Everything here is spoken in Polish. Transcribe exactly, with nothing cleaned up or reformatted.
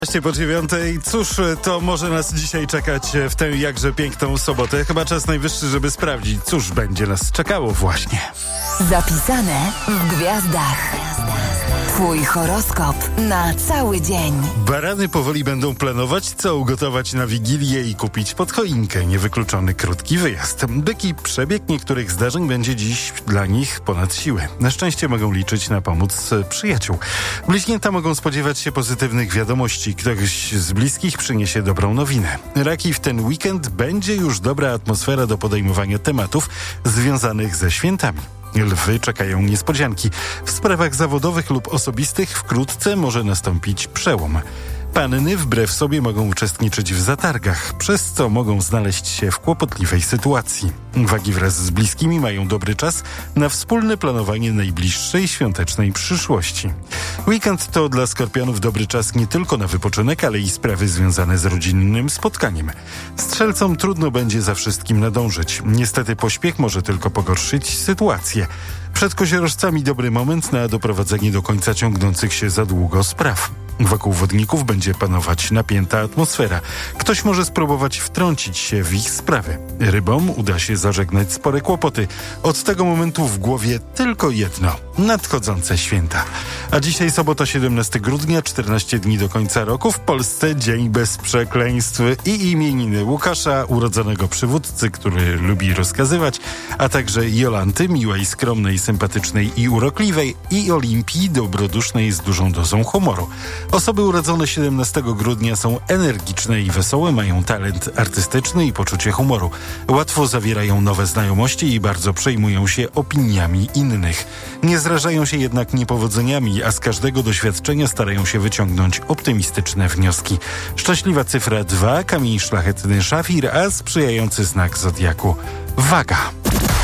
Właśnie po dziewiątej. Cóż, to może nas dzisiaj czekać w tę jakże piękną sobotę. Chyba czas najwyższy, żeby sprawdzić, cóż będzie nas czekało właśnie. Zapisane w gwiazdach. Twój horoskop na cały dzień. Barany powoli będą planować, co ugotować na Wigilię i kupić pod choinkę. Niewykluczony krótki wyjazd. Byki, przebieg niektórych zdarzeń będzie dziś dla nich ponad siły. Na szczęście mogą liczyć na pomoc przyjaciół. Bliźnięta mogą spodziewać się pozytywnych wiadomości. Ktoś z bliskich przyniesie dobrą nowinę. Raki, w ten weekend będzie już dobra atmosfera do podejmowania tematów związanych ze świętami. Lwy czekają niespodzianki. W sprawach zawodowych lub osobistych wkrótce może nastąpić przełom. Panny wbrew sobie mogą uczestniczyć w zatargach, przez co mogą znaleźć się w kłopotliwej sytuacji. Wagi wraz z bliskimi mają dobry czas na wspólne planowanie najbliższej świątecznej przyszłości. Weekend to dla skorpionów dobry czas nie tylko na wypoczynek, ale i sprawy związane z rodzinnym spotkaniem. Strzelcom trudno będzie za wszystkim nadążyć. Niestety pośpiech może tylko pogorszyć sytuację. Przed koziorożcami dobry moment na doprowadzenie do końca ciągnących się za długo spraw. Wokół wodników będzie panować napięta atmosfera. Ktoś może spróbować wtrącić się w ich sprawy. Rybom uda się zażegnać spore kłopoty. Od tego momentu w głowie tylko jedno – nadchodzące święta. A dzisiaj sobota siedemnastego grudnia, czternaście dni do końca roku. W Polsce dzień bez przekleństw i imieniny Łukasza, urodzonego przywódcy, który lubi rozkazywać, a także Jolanty, miłej, skromnej, sympatycznej i urokliwej, i Olimpii, dobrodusznej z dużą dozą humoru. Osoby urodzone siedemnastego grudnia są energiczne i wesołe, mają talent artystyczny i poczucie humoru. Łatwo zawierają nowe znajomości i bardzo przejmują się opiniami innych. Nie zrażają się jednak niepowodzeniami, a z każdego doświadczenia starają się wyciągnąć optymistyczne wnioski. Szczęśliwa cyfra dwa, kamień szlachetny szafir, a sprzyjający znak zodiaku waga.